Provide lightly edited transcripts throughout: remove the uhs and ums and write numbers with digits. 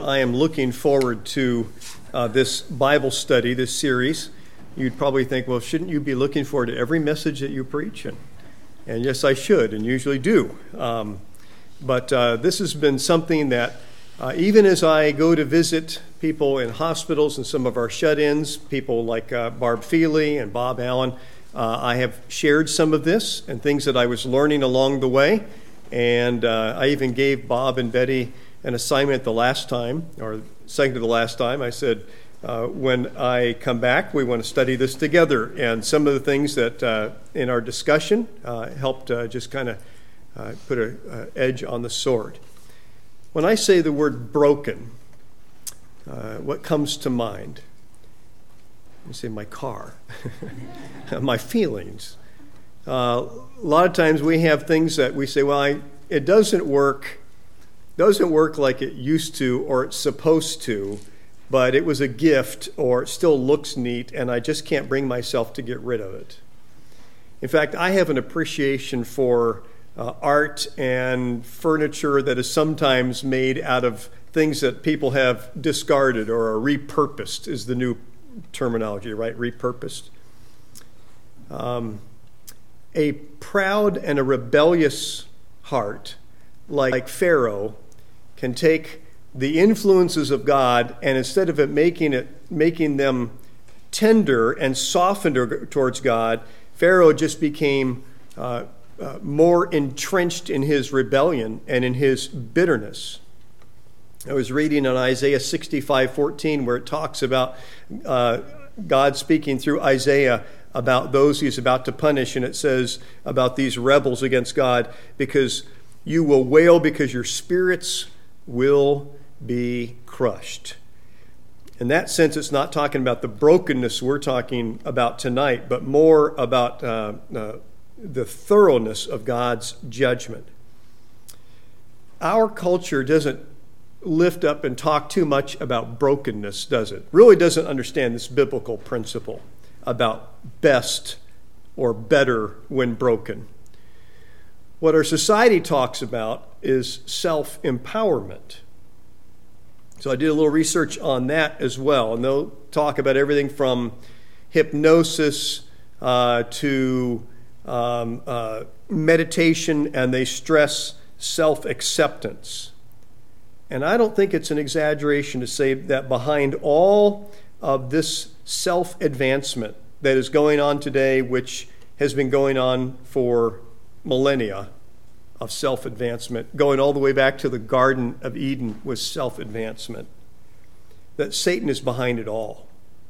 I am looking forward to this Bible study, this series. You'd probably think, well, shouldn't you be looking forward to every message that you preach? And yes, I should, and usually do. But this has been something that even as I go to visit people in hospitals and some of our shut-ins, people like Barb Feely and Bob Allen, I have shared some of this and things that I was learning along the way. And I even gave Bob and Betty an assignment the last time, or second to the last time. I said, when I come back, we want to study this together. And some of the things that in our discussion helped just kind of put an edge on the sword. When I say the word broken, what comes to mind? I say my car, my feelings. A lot of times we have things that we say, well, it doesn't work like it used to or it's supposed to, but it was a gift or it still looks neat and I just can't bring myself to get rid of it. In fact, I have an appreciation for art and furniture that is sometimes made out of things that people have discarded or are repurposed is the new terminology, right? Repurposed. A proud and a rebellious heart, like Pharaoh, can take the influences of God and instead of it making them tender and softened towards God, Pharaoh just became more entrenched in his rebellion and in his bitterness. I was reading on Isaiah 65:14 where it talks about God speaking through Isaiah about those he's about to punish, and it says about these rebels against God, because you will wail because your spirits will be crushed. In that sense, it's not talking about the brokenness we're talking about tonight, but more about the thoroughness of God's judgment. Our culture doesn't lift up and talk too much about brokenness, does it? Really doesn't understand this biblical principle about best or better when broken. What our society talks about is self-empowerment. So I did a little research on that as well, and they'll talk about everything from hypnosis to meditation, and they stress self-acceptance. And I don't think it's an exaggeration to say that behind all of this self-advancement that is going on today, which has been going on for millennia of self-advancement, going all the way back to the Garden of Eden was self-advancement, that Satan is behind it all.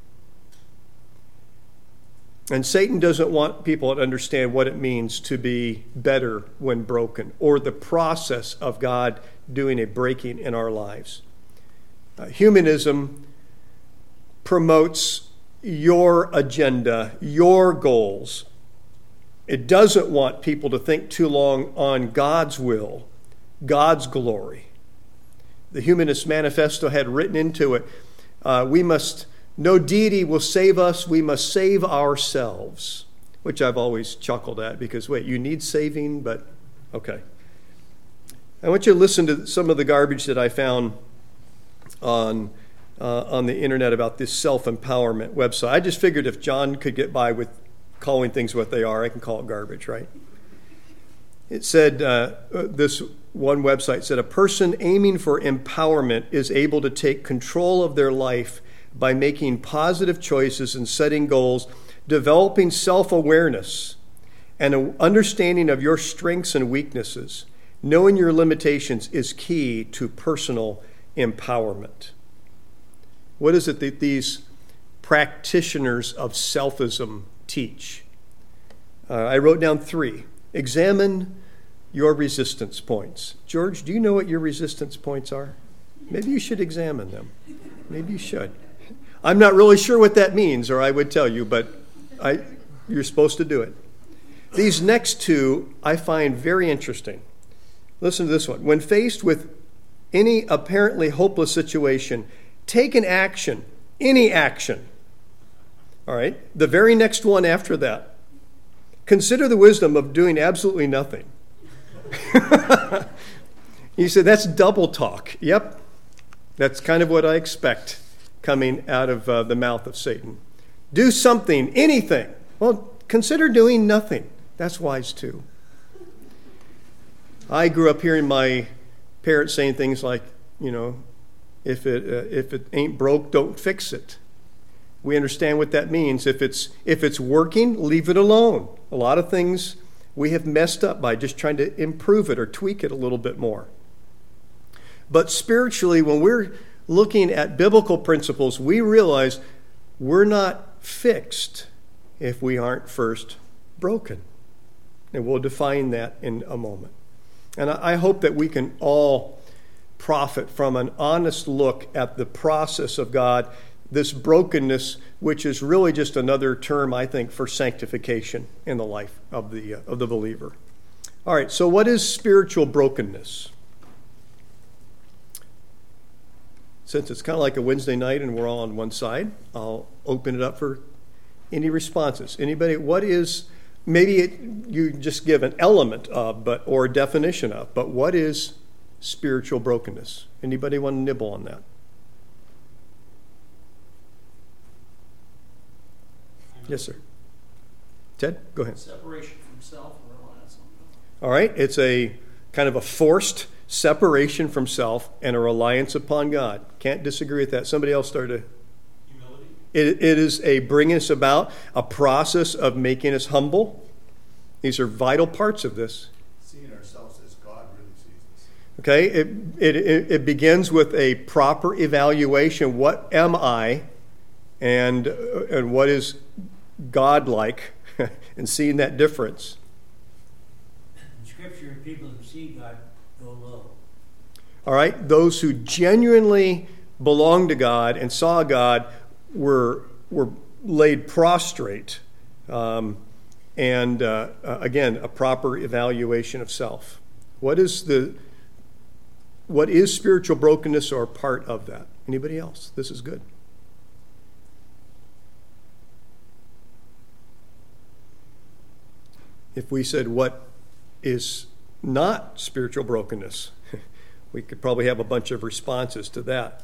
And Satan doesn't want people to understand what it means to be better when broken, or the process of God doing a breaking in our lives. Humanism promotes your agenda, your goals. It doesn't want people to think too long on God's will, God's glory. The Humanist Manifesto had written into it, no deity will save us, we must save ourselves, which I've always chuckled at because, wait, you need saving, but okay. I want you to listen to some of the garbage that I found on the internet about this self-empowerment website. I just figured if John could get by with calling things what they are, I can call it garbage, right? It said, this one website said, a person aiming for empowerment is able to take control of their life by making positive choices and setting goals, developing self-awareness and an understanding of your strengths and weaknesses. Knowing your limitations is key to personal empowerment. What is it that these practitioners of selfism teach? I wrote down 3. Examine your resistance points. George, do you know what your resistance points are? Maybe you should examine them. Maybe you should. I'm not really sure what that means, or I would tell you, but you're supposed to do it. These next 2 I find very interesting. Listen to this one. When faced with any apparently hopeless situation, take an action, any action. All right? The very next one after that. Consider the wisdom of doing absolutely nothing. You said, that's double talk. Yep. That's kind of what I expect coming out of the mouth of Satan. Do something, anything. Well, consider doing nothing. That's wise too. I grew up hearing my parents saying things like, if it ain't broke, don't fix it. We understand what that means. If it's working, leave it alone. A lot of things we have messed up by just trying to improve it or tweak it a little bit more. But spiritually, when we're looking at biblical principles, we realize we're not fixed if we aren't first broken. And we'll define that in a moment. And I hope that we can all profit from an honest look at the process of God, this brokenness, which is really just another term, I think, for sanctification in the life of the believer. All right, so what is spiritual brokenness? Since it's kind of like a Wednesday night and we're all on one side, I'll open it up for any responses. Anybody, what is, you just give an element of, or a definition of, but what is spiritual brokenness? Anybody want to nibble on that? Yes, sir. Ted, go ahead. Separation from self and reliance on God. All right, it's a kind of a forced separation from self and a reliance upon God. Can't disagree with that. Somebody else started. Humility. It is a bringing us about a process of making us humble. These are vital parts of this. Seeing ourselves as God really sees us. Okay, it begins with a proper evaluation. What am I, and what is God-like, and seeing that difference. In Scripture, people who see God go low. All right, those who genuinely belonged to God and saw God were laid prostrate, and again, a proper evaluation of self. What is spiritual brokenness or part of that? Anybody else? This is good. If we said what is not spiritual brokenness, we could probably have a bunch of responses to that.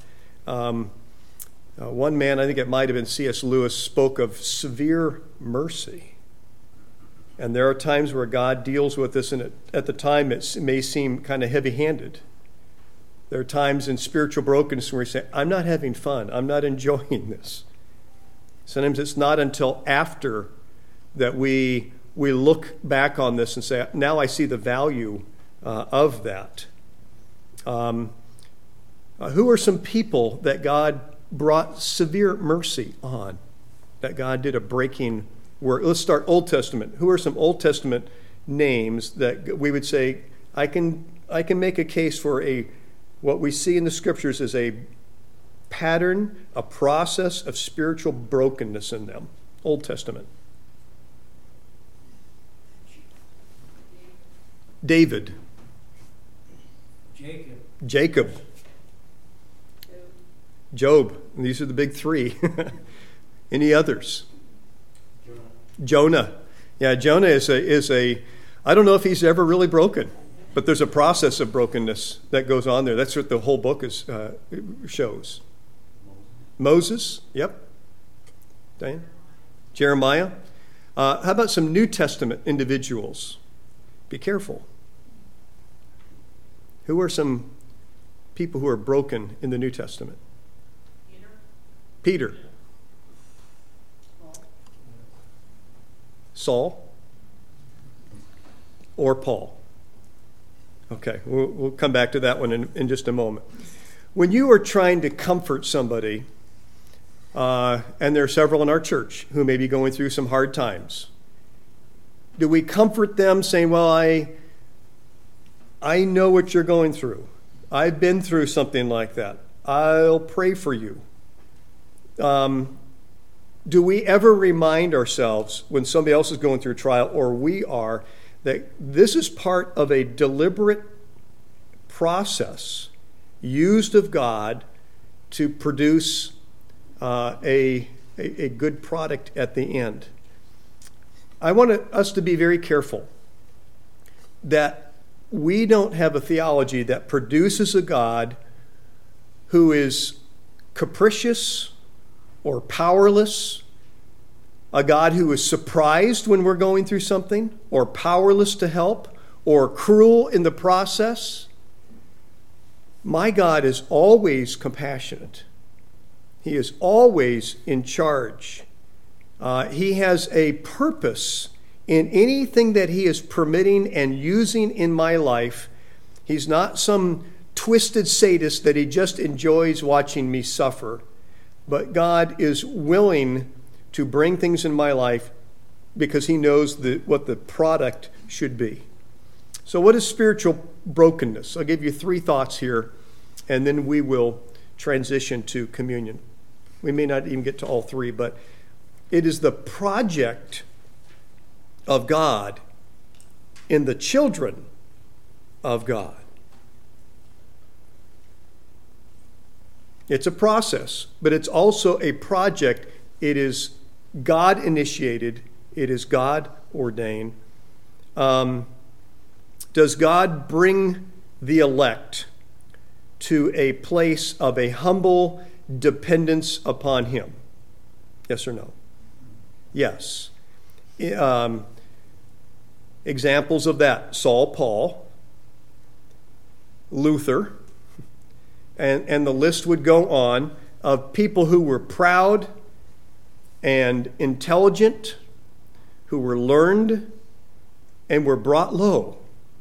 One man, I think it might have been C.S. Lewis, spoke of severe mercy. And there are times where God deals with this, and at the time it may seem kind of heavy-handed. There are times in spiritual brokenness where we say, I'm not having fun. I'm not enjoying this. Sometimes it's not until after that we look back on this and say, now I see the value of that. Who are some people that God brought severe mercy on, that God did a breaking work? Let's start Old Testament. Who are some Old Testament names that we would say, I can make a case for what we see in the Scriptures is a pattern, a process of spiritual brokenness in them? Old Testament. David. Jacob. Job. These are the big three. Any others? Jonah. Yeah, Jonah is a I don't know if he's ever really broken, but there's a process of brokenness that goes on there. That's what the whole book shows. Moses. Yep. Diane? Jeremiah. How about some New Testament individuals? Be careful. Who are some people who are broken in the New Testament? Peter. Saul. Or Paul. Okay, we'll come back to that one in just a moment. When you are trying to comfort somebody, and there are several in our church who may be going through some hard times, do we comfort them saying, well, I know what you're going through. I've been through something like that. I'll pray for you. Do we ever remind ourselves when somebody else is going through a trial, or we are, that this is part of a deliberate process used of God to produce a good product at the end? I want us to be very careful that we don't have a theology that produces a God who is capricious or powerless, a God who is surprised when we're going through something, or powerless to help, or cruel in the process. My God is always compassionate. He is always in charge. He has a purpose in anything that he is permitting and using in my life. He's not some twisted sadist that he just enjoys watching me suffer. But God is willing to bring things in my life because he knows what the product should be. So what is spiritual brokenness? I'll give you 3 thoughts here, and then we will transition to communion. We may not even get to all 3, but it is the project of God in the children of God. It's a process, but it's also a project. It is God initiated. It is God ordained. Does God bring the elect to a place of a humble dependence upon him? Yes or no? Yes. Examples of that: Saul, Paul, Luther, and the list would go on of people who were proud and intelligent, who were learned, and were brought low.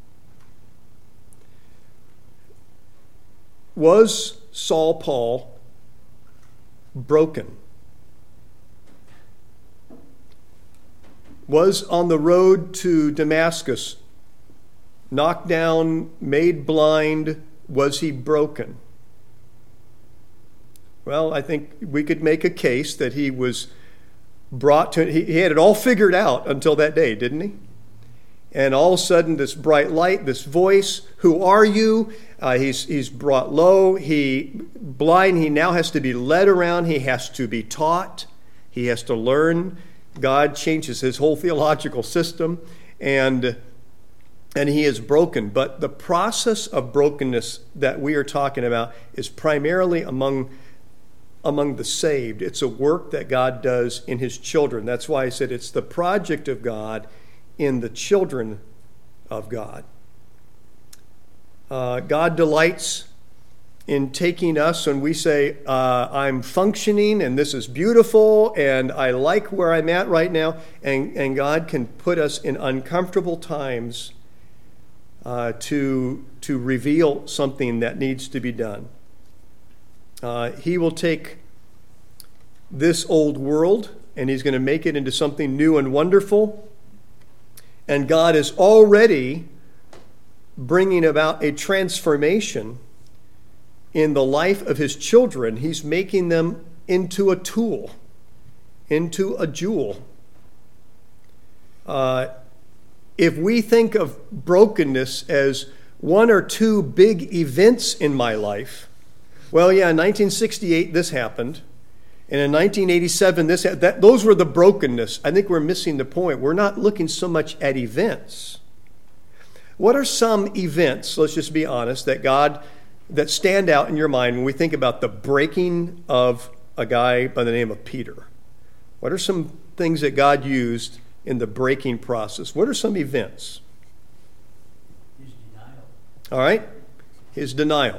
Was Saul, Paul, broken? Was on the road to Damascus knocked down, made blind? Was he broken? Well, I think we could make a case that he was brought to, he had it all figured out until that day, didn't he? And all of a sudden, this bright light, this voice, who are you? He's brought low, he blind, he now has to be led around, he has to be taught, he has to learn. God changes his whole theological system, and he is broken. But the process of brokenness that we are talking about is primarily among the saved. It's a work that God does in his children. That's why I said it's the project of God in the children of God. God delights in taking us when we say, I'm functioning and this is beautiful and I like where I'm at right now, and God can put us in uncomfortable times to reveal something that needs to be done. He will take this old world and he's going to make it into something new and wonderful. And God is already bringing about a transformation in the life of his children. He's making them into a tool, into a jewel. If we think of brokenness as 1 or 2 big events in my life, well, yeah, in 1968 this happened, and in 1987 those were the brokenness. I think we're missing the point. We're not looking so much at events. What are some events, let's just be honest, that stand out in your mind when we think about the breaking of a guy by the name of Peter? What are some things that God used in the breaking process? What are some events? His denial. All right? His denial.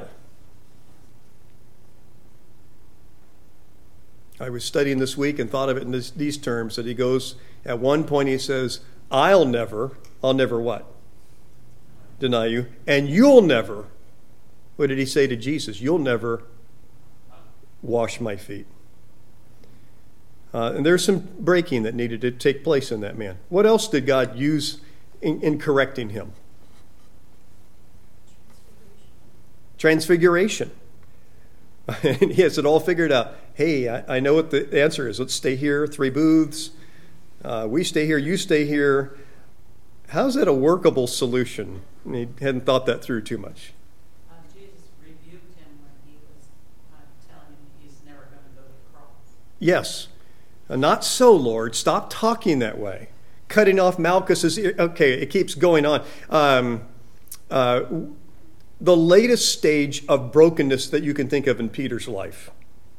I was studying this week and thought of it in these terms, that he goes, at one point he says, I'll never what? Deny you. And you'll never, what did he say to Jesus? You'll never wash my feet. And there's some breaking that needed to take place in that man. What else did God use in correcting him? Transfiguration. And he has it all figured out. Hey, I know what the answer is. Let's stay here, 3 booths. We stay here, you stay here. How's that a workable solution? And he hadn't thought that through too much. Jesus rebuked him when he was telling him he's never going to go to the cross. Yes. Not so, Lord. Stop talking that way. Cutting off Malchus's ear. Okay, it keeps going on. the latest stage of brokenness that you can think of in Peter's life?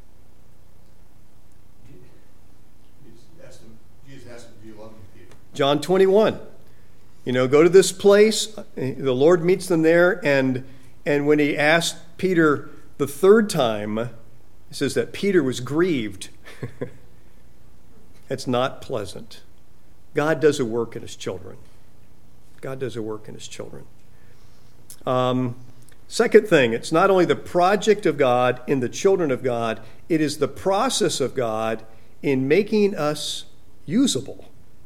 Jesus asked him, do you love me, Peter? John 21. Go to this place. The Lord meets them there, and when he asked Peter the third time, it says that Peter was grieved. It's not pleasant. God does a work in his children. God does a work in his children. Second thing, it's not only the project of God in the children of God, it is the process of God in making us usable.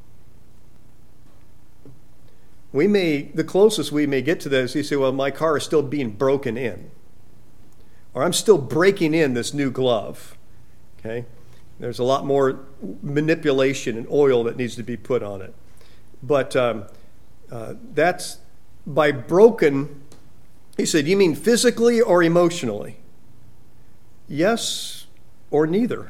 The closest we may get to that is you say, well, my car is still being broken in. Or I'm still breaking in this new glove. Okay? There's a lot more manipulation and oil that needs to be put on it. But that's by broken, he said, you mean physically or emotionally? Yes or neither.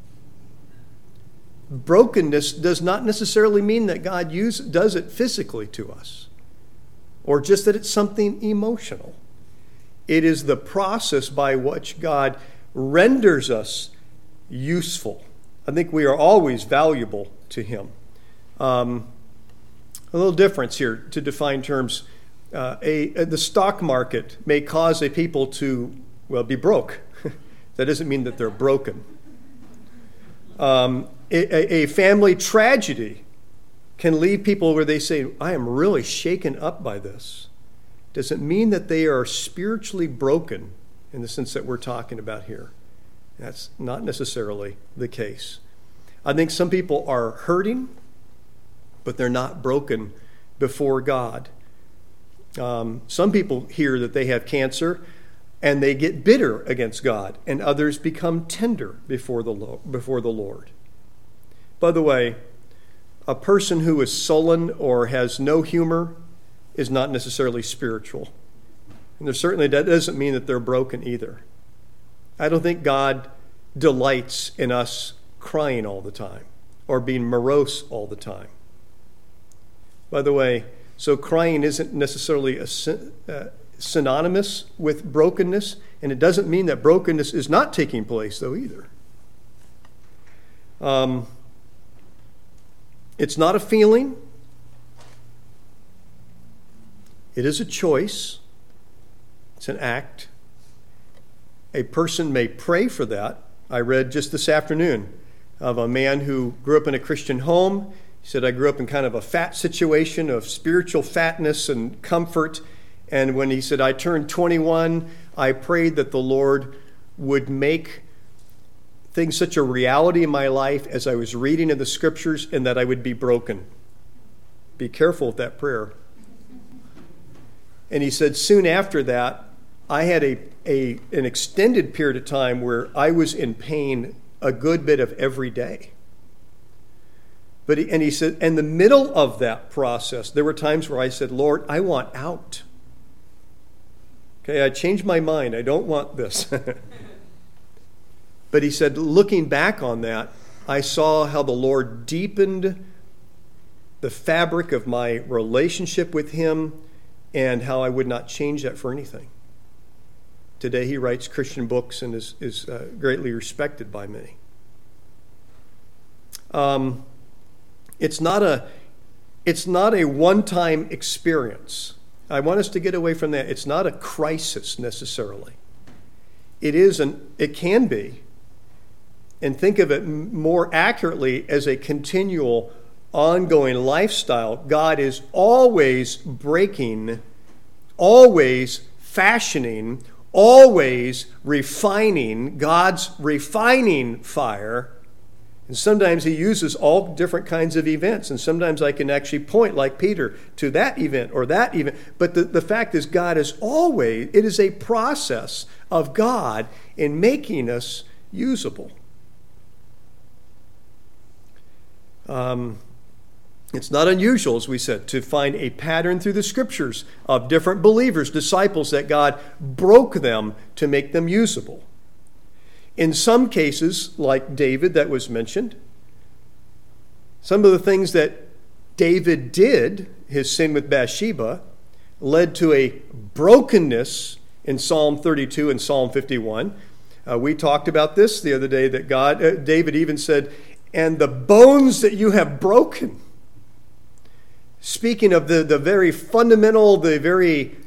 Brokenness does not necessarily mean that God does it physically to us, or just that it's something emotional. It is the process by which God renders us useful. I think we are always valuable to him. A little difference here to define terms. The stock market may cause a people to, be broke. That doesn't mean that they're broken. A family tragedy can leave people where they say, I am really shaken up by this. Doesn't mean that they are spiritually broken in the sense that we're talking about here. That's not necessarily the case. I think some people are hurting, but they're not broken before God. Some people hear that they have cancer and they get bitter against God, and others become tender before the Lord. By the way, a person who is sullen or has no humor is not necessarily spiritual. And that doesn't mean that they're broken either. I don't think God delights in us crying all the time or being morose all the time. By the way, so crying isn't necessarily synonymous with brokenness, and it doesn't mean that brokenness is not taking place, though, either. It's not a feeling. It is a choice. It's an act. A person may pray for that. I read just this afternoon of a man who grew up in a Christian home. He said, I grew up in kind of a fat situation of spiritual fatness and comfort. And when he said, I turned 21, I prayed that the Lord would make things such a reality in my life as I was reading in the scriptures, and that I would be broken. Be careful with that prayer. And he said, soon after that, I had an extended period of time where I was in pain a good bit of every day. He said, in the middle of that process, there were times where I said, Lord, I want out. Okay, I changed my mind. I don't want this. But he said, looking back on that, I saw how the Lord deepened the fabric of my relationship with him and how I would not change that for anything. Today he writes Christian books and is greatly respected by many. It's not a one-time experience. I want us to get away from that. It's not a crisis necessarily. It can be, and think of it more accurately as a continual, ongoing lifestyle. God is always breaking, always fashioning, always refining. God's refining fire. And sometimes he uses all different kinds of events. And sometimes I can actually point, like Peter, to that event or that event. But the fact is, God is always, it is a process of God in making us usable. It's not unusual, as we said, to find a pattern through the scriptures of different believers, disciples, that God broke them to make them usable. In some cases, like David that was mentioned, some of the things that David did, his sin with Bathsheba, led to a brokenness in Psalm 32 and Psalm 51. We talked about this the other day, that David even said, and the bones that you have broken. Speaking of the very fundamental, the very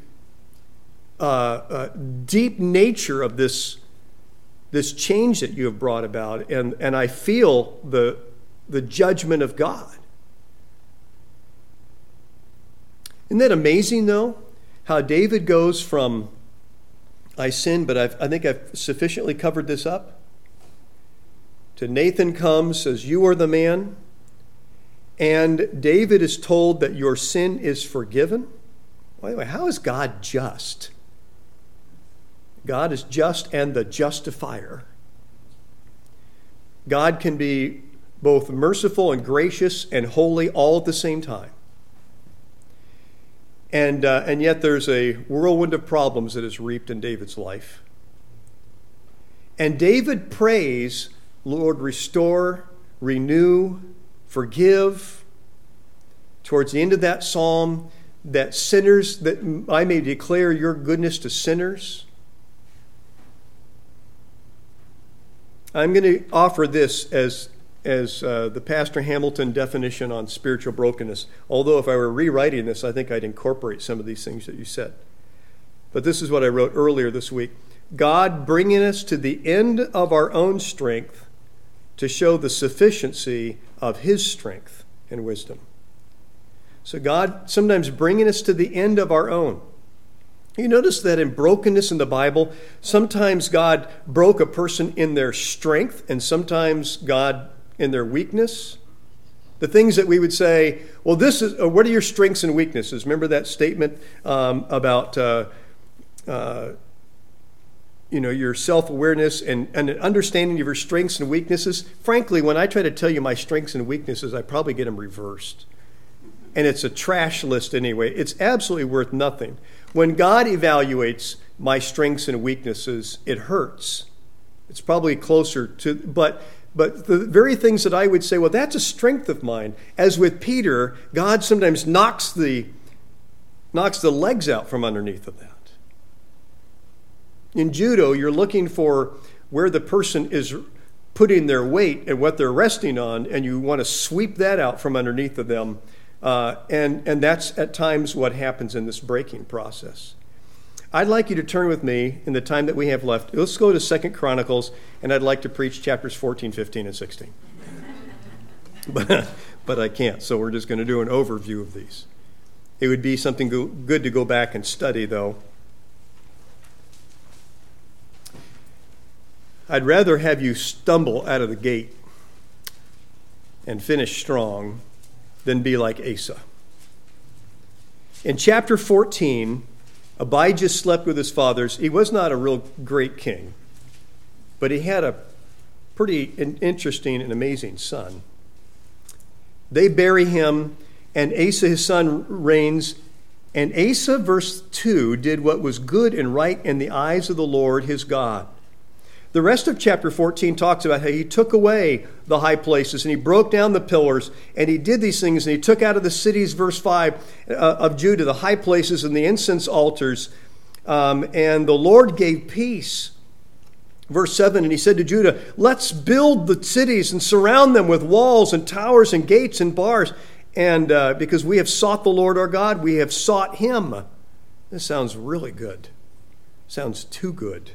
deep nature of this change that you have brought about, and I feel the judgment of God. Isn't that amazing, though? How David goes from, I sinned, but I think I've sufficiently covered this up, to Nathan comes, says, you are the man. And David is told that your sin is forgiven. By the way, how is God just? God is just and the justifier. God can be both merciful and gracious and holy all at the same time. And yet there's a whirlwind of problems that is reaped in David's life. And David prays, Lord, restore, renew, forgive. Towards the end of that psalm, that sinners, that I may declare your goodness to sinners. I'm going to offer this as the Pastor Hamilton definition on spiritual brokenness. Although if I were rewriting this, I think I'd incorporate some of these things that you said. But this is what I wrote earlier this week. God bringing us to the end of our own strength to show the sufficiency of his strength and wisdom. So God sometimes bringing us to the end of our own. You notice that in brokenness in the Bible, sometimes God broke a person in their strength, and sometimes God in their weakness. The things that we would say, well, this is, what are your strengths and weaknesses? Remember that statement about your self-awareness and an understanding of your strengths and weaknesses. Frankly, when I try to tell you my strengths and weaknesses, I probably get them reversed. And it's a trash list anyway. It's absolutely worth nothing. When God evaluates my strengths and weaknesses, it hurts. It's probably closer to, but the very things that I would say, well, that's a strength of mine. As with Peter, God sometimes knocks the legs out from underneath of that. In judo, you're looking for where the person is putting their weight and what they're resting on, and you want to sweep that out from underneath of them. And that's at times what happens in this breaking process. I'd like you to turn with me in the time that we have left. Let's go to 2 Chronicles, and I'd like to preach chapters 14, 15, and 16. But I can't, so we're just going to do an overview of these. It would be something good to go back and study, though. I'd rather have you stumble out of the gate and finish strong than be like Asa. In chapter 14, Abijah slept with his fathers. He was not a real great king, but he had a pretty interesting and amazing son. They bury him, and Asa, his son, reigns. And Asa, verse 2, did what was good and right in the eyes of the Lord his God. The rest of chapter 14 talks about how he took away the high places and he broke down the pillars and he did these things, and he took out of the cities, verse 5, of Judah, the high places and the incense altars, and the Lord gave peace. Verse 7, and he said to Judah, let's build the cities and surround them with walls and towers and gates and bars, and because we have sought the Lord our God, we have sought him. This sounds really good. Sounds too good.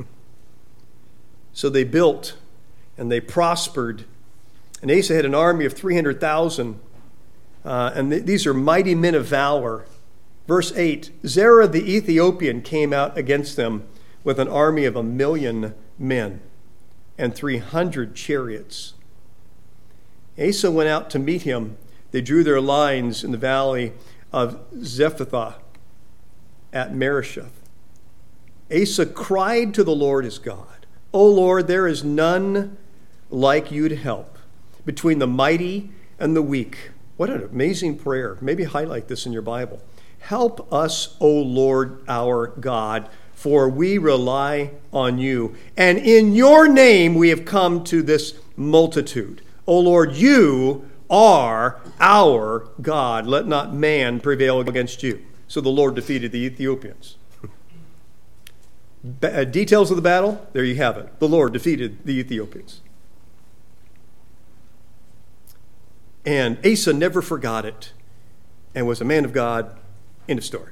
So they built and they prospered. And Asa had an army of 300,000. And these are mighty men of valor. Verse 8, Zerah the Ethiopian came out against them with an army of 1,000,000 men and 300 chariots. Asa went out to meet him. They drew their lines in the valley of Zephathah at Maresheth. Asa cried to the Lord his God, O Lord, there is none like you to help between the mighty and the weak. What an amazing prayer. Maybe highlight this in your Bible. Help us, O Lord our God, for we rely on you. And in your name we have come to this multitude. O Lord, you are our God. Let not man prevail against you. So the Lord defeated the Ethiopians. Details of the battle, there you have it. The Lord defeated the Ethiopians. And Asa never forgot it and was a man of God. End of story.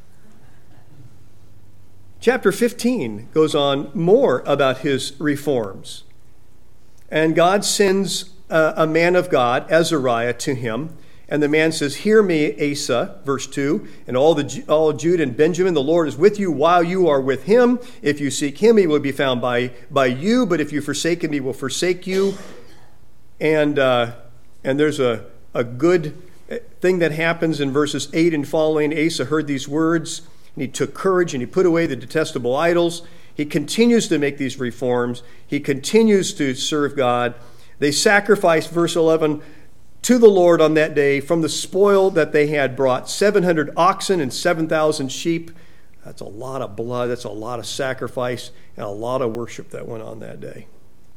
Chapter 15 goes on more about his reforms. And God sends a man of God, Azariah, to him. And the man says, "Hear me, Asa," verse 2, "and all Judah and Benjamin, the Lord is with you while you are with him. If you seek him, he will be found by you. But if you forsake him, he will forsake you." And there's a good thing that happens in verses 8 and following. Asa heard these words, and he took courage, and he put away the detestable idols. He continues to make these reforms. He continues to serve God. They sacrificed, verse 11, to the Lord on that day from the spoil that they had brought, 700 oxen and 7,000 sheep. That's a lot of blood. That's a lot of sacrifice and a lot of worship that went on that day.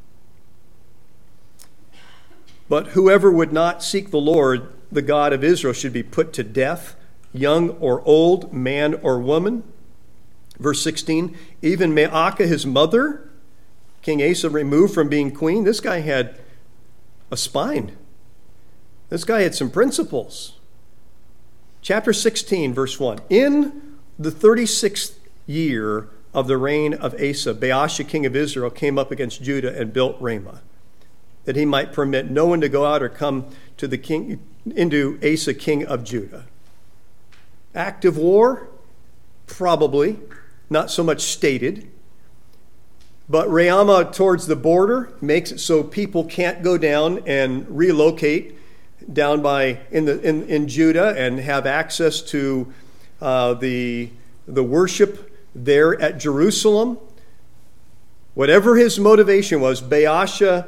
But whoever would not seek the Lord, the God of Israel, should be put to death, young or old, man or woman. Verse 16, even Maacah, his mother, King Asa removed from being queen. This guy had a spine. This guy had some principles. Chapter 16, verse 1. In the 36th year of the reign of Asa, Baasha, king of Israel, came up against Judah and built Ramah, that he might permit no one to go out or come to the king, into Asa, king of Judah. Act of war? Probably. Not so much stated. But Ramah towards the border makes it so people can't go down and relocate down in Judah and have access to the worship there at Jerusalem. Whatever his motivation was, Baasha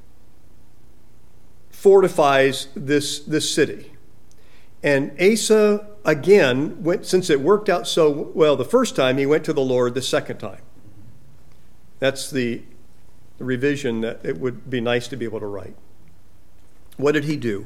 fortifies this city. And Asa, again, since it worked out so well the first time, he went to the Lord the second time. That's the revision that it would be nice to be able to write. What did he do?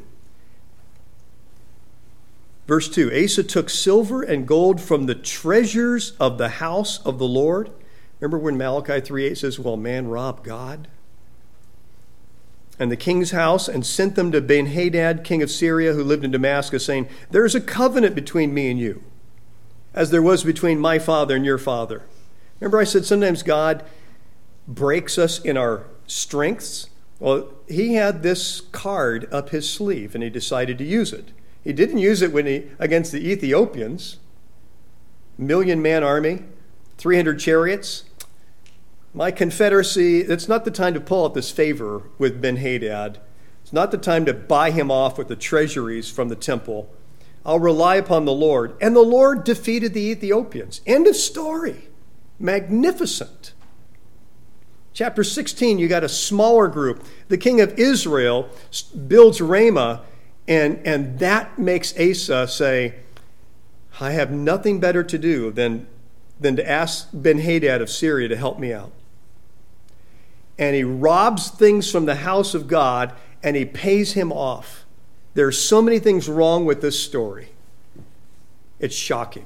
Verse 2, Asa took silver and gold from the treasures of the house of the Lord. Remember when Malachi 3:8 says, "Well, man robbed God?" And the king's house, and sent them to Ben-Hadad, king of Syria, who lived in Damascus, saying, "There is a covenant between me and you, as there was between my father and your father." Remember I said sometimes God breaks us in our strengths? Well, he had this card up his sleeve, and he decided to use it. He didn't use it against the Ethiopians. 1,000,000-man army, 300 chariots. My confederacy, it's not the time to pull out this favor with Ben-Hadad. It's not the time to buy him off with the treasuries from the temple. I'll rely upon the Lord. And the Lord defeated the Ethiopians. End of story. Magnificent. Chapter 16, you got a smaller group. The king of Israel builds Ramah, and that makes Asa say, I have nothing better to do than to ask Ben-Hadad of Syria to help me out. And he robs things from the house of God, and he pays him off. There are so many things wrong with this story. It's shocking.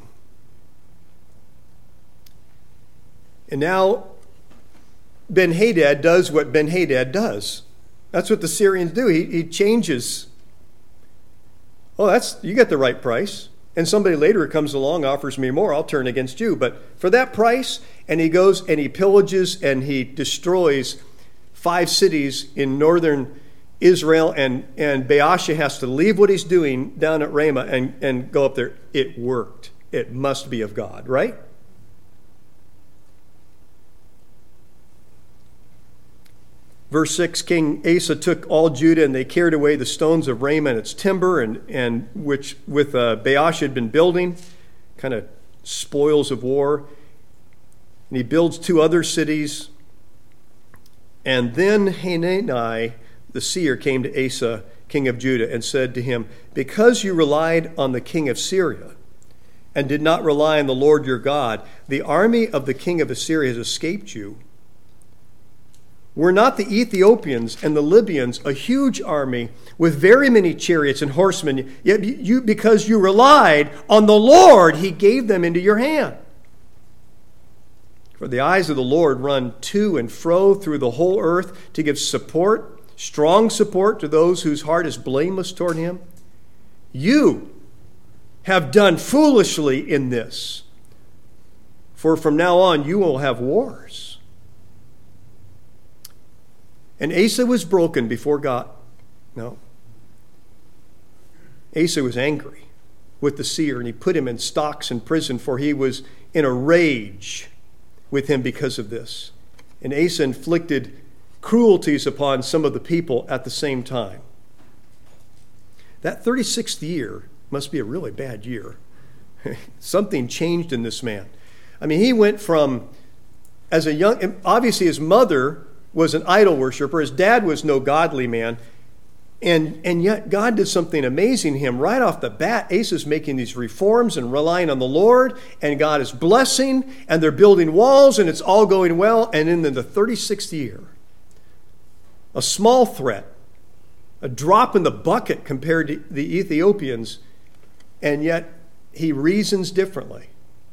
And now Ben-Hadad does what Ben-Hadad does. That's what the Syrians do. He changes. Oh, you get the right price. And somebody later comes along, offers me more, I'll turn against you. But for that price, and he goes and he pillages and he destroys 5 cities in northern Israel, and Baasha has to leave what he's doing down at Ramah and go up there. It worked. It must be of God, right? Verse 6, King Asa took all Judah, and they carried away the stones of Ramah and its timber, and which with Baasha had been building, kind of spoils of war. And he builds 2 other cities. And then Hanani, the seer, came to Asa, king of Judah, and said to him, because you relied on the king of Syria and did not rely on the Lord your God, the army of the king of Assyria has escaped you. Were not the Ethiopians and the Libyans a huge army with very many chariots and horsemen? Yet because you relied on the Lord, he gave them into your hand. For the eyes of the Lord run to and fro through the whole earth to give support, strong support to those whose heart is blameless toward him. You have done foolishly in this, for from now on you will have wars. And Asa was broken before God. No. Asa was angry with the seer, and he put him in stocks in prison, for he was in a rage with him because of this. And Asa inflicted cruelties upon some of the people at the same time. That 36th year must be a really bad year. Something changed in this man. I mean, he went from, as a young, obviously his mother was an idol worshiper. His dad was no godly man. And yet God did something amazing to him. Right off the bat, Asa's making these reforms and relying on the Lord, and God is blessing, and they're building walls, and it's all going well. And in the 36th year, a small threat, a drop in the bucket compared to the Ethiopians, and yet he reasons differently.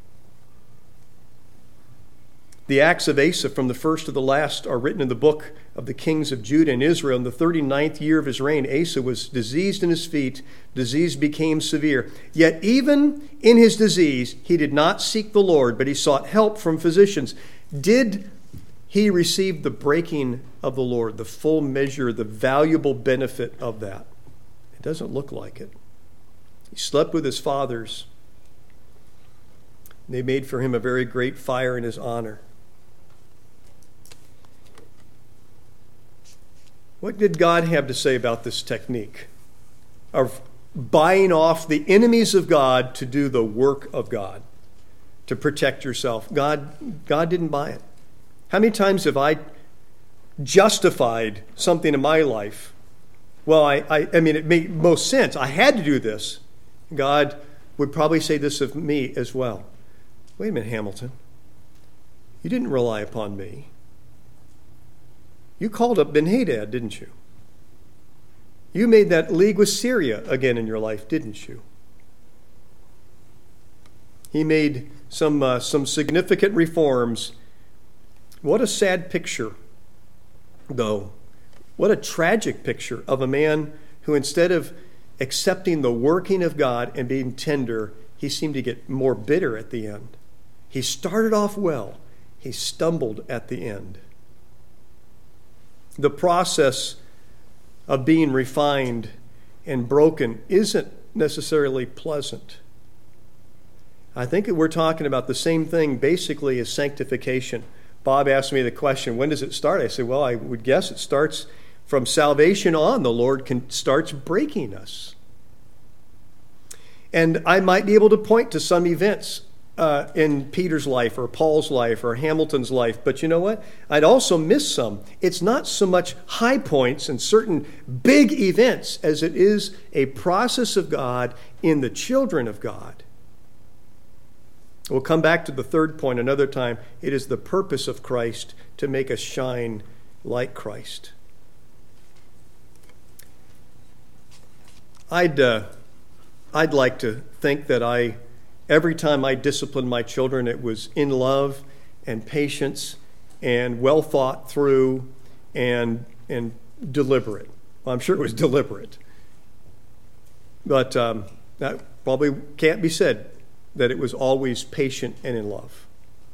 The acts of Asa from the first to the last are written in the book of the kings of Judah and Israel. In the 39th year of his reign, Asa was diseased in his feet. Disease became severe. Yet even in his disease, he did not seek the Lord, but he sought help from physicians. Did he receive the breaking of the Lord, the full measure, the valuable benefit of that? It doesn't look like it. He slept with his fathers. They made for him a very great fire in his honor. What did God have to say about this technique of buying off the enemies of God to do the work of God, to protect yourself? God didn't buy it. How many times have I justified something in my life? Well, I mean, it made most sense. I had to do this. God would probably say this of me as well. Wait a minute, Hamilton. You didn't rely upon me. You called up Ben-Hadad, didn't you? You made that league with Syria again in your life, didn't you? He made some significant reforms. What a sad picture, though. What a tragic picture of a man who, instead of accepting the working of God and being tender, he seemed to get more bitter at the end. He started off well. He stumbled at the end. The process of being refined and broken isn't necessarily pleasant. I think we're talking about the same thing basically as sanctification. Bob asked me the question, when does it start? I said, well, I would guess it starts from salvation on. The Lord starts breaking us. And I might be able to point to some events in Peter's life or Paul's life or Hamilton's life. But you know what? I'd also miss some. It's not so much high points and certain big events as it is a process of God in the children of God. We'll come back to the third point another time. It is the purpose of Christ to make us shine like Christ. I'd like to think that every time I disciplined my children, it was in love and patience and well thought through and deliberate. Well, I'm sure it was deliberate. But that probably can't be said that it was always patient and in love.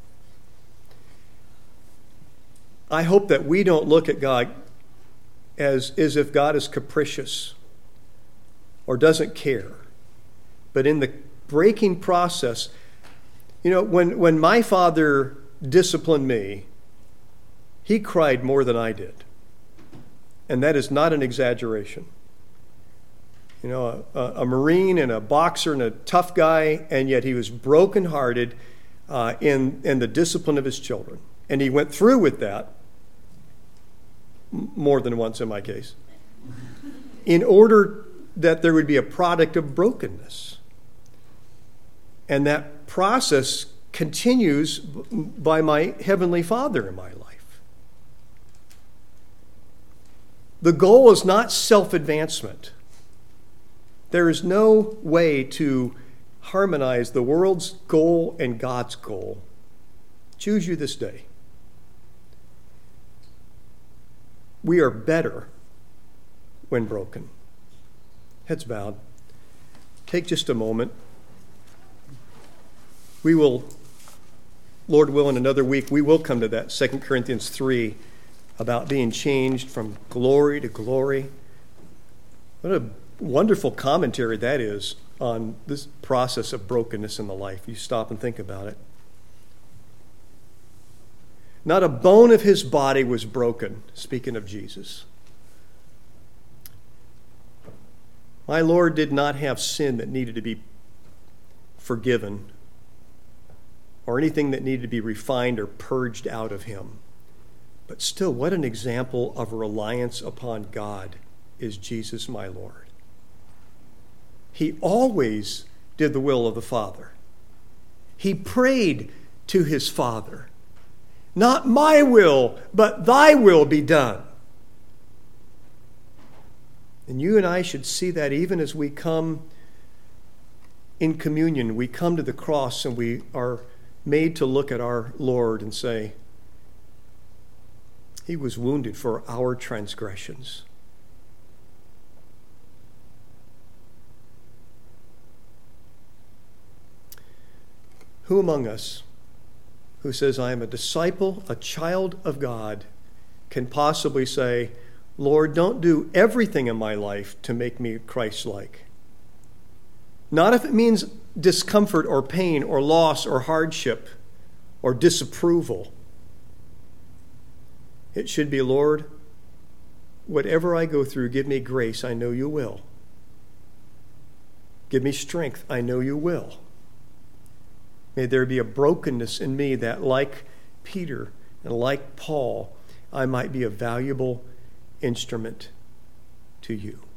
I hope that we don't look at God as if God is capricious or doesn't care. But in the breaking process, you know, when my father disciplined me, he cried more than I did. And that is not an exaggeration. You know, a Marine and a boxer and a tough guy, and yet he was brokenhearted in the discipline of his children. And he went through with that, more than once in my case, in order that there would be a product of brokenness. And that process continues by my Heavenly Father in my life. The goal is not self-advancement. There is no way to harmonize the world's goal and God's goal. Choose you this day. We are better when broken. Heads bowed. Take just a moment. We will, Lord willing, another week, we will come to that 2 Corinthians 3 about being changed from glory to glory. What a wonderful commentary that is on this process of brokenness in the life. You stop and think about it. Not a bone of his body was broken, speaking of Jesus. My Lord did not have sin that needed to be forgiven or anything that needed to be refined or purged out of him. But still, what an example of reliance upon God is Jesus, my Lord. He always did the will of the Father. He prayed to his Father. Not my will, but thy will be done. And you and I should see that even as we come in communion, we come to the cross and we are made to look at our Lord and say, he was wounded for our transgressions. Who among us who says, I am a disciple, a child of God, can possibly say, Lord, don't do everything in my life to make me Christ-like? Not if it means discomfort or pain or loss or hardship or disapproval. It should be, Lord, whatever I go through, give me grace. I know you will. Give me strength. I know you will. May there be a brokenness in me that, like Peter and like Paul, I might be a valuable instrument to you.